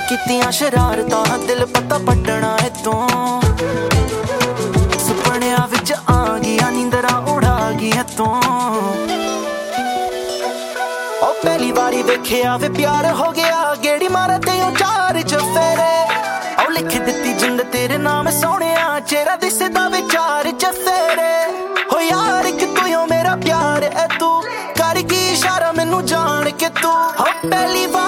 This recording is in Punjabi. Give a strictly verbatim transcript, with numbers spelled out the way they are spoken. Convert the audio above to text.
ਕੀਤੀਆਂ ਸ਼ਰਾਰਤਾਂ ਦਿਲ ਪਤਾ ਪਟਣਾ ਏ ਤੂੰ ਸੁਪਨਿਆਂ ਵਿੱਚ ਆ ਗਈਆਂ ਨੀਂਦਰਾਂ ਉਡਾ ਗਈਆਂ ਤੂੰ ਉਹ ਪਹਿਲੀ ਵਾਰੀ ਵੇਖਿਆ ਵੇ ਪਿਆਰ ਹੋ ਗਿਆ ਗੇੜੀ ਮਾਰੇ ਤੇ ਉਹ ਚਾਰ ਚਫੇਰੇ ਉਹ ਲਿਖ ਦਿੱਤੀ ਜਿੰਦ ਤੇਰੇ ਨਾਮ ਸੋਹਣਿਆ ਚਿਹਰਾ ਦਿਸਦਾ ਵਿਚਾਰ ਚਫੇਰੇ ਹੋ ਯਾਰ ਕਿ ਤੂੰ ਓ ਮੇਰਾ ਪਿਆਰ ਐ ਤੂੰ ਕਰ ਕੀ ਇਸ਼ਾਰਾ ਮੈਨੂੰ ਜਾਣ ਕੇ ਤੂੰ ਹੋ ਪਹਿਲੀ